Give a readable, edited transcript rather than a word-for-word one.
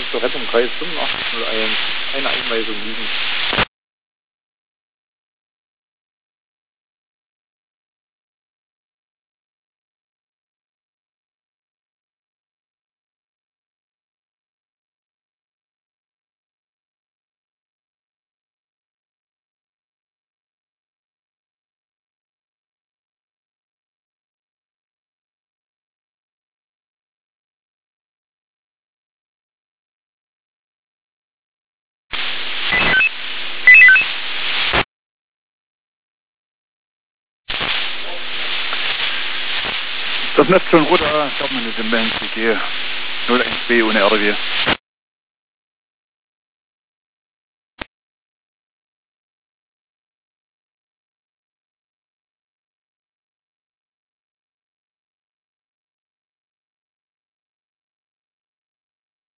zur Rettung 38501 eine Einweisung liegen. Das Neptun Ruder, ich habe meine Demenz, ich gehe 01B ohne RW.